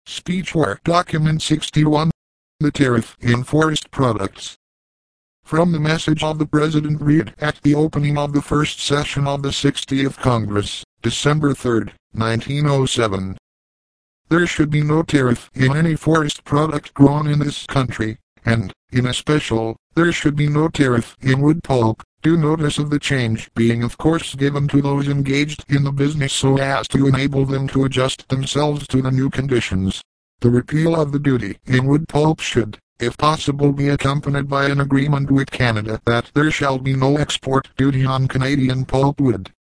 Speechware Document 61. The Tariff in Forest Products. From the message of the President read at the opening of the first session of the 60th Congress, December 3, 1907. There should be no tariff in any forest product grown in this country, and, in especial, there should be no tariff in wood pulp, due notice of the change being of course given to those engaged in the business so as to enable them to adjust themselves to the new conditions. The repeal of the duty in wood pulp should, if possible, be accompanied by an agreement with Canada that there shall be no export duty on Canadian pulpwood.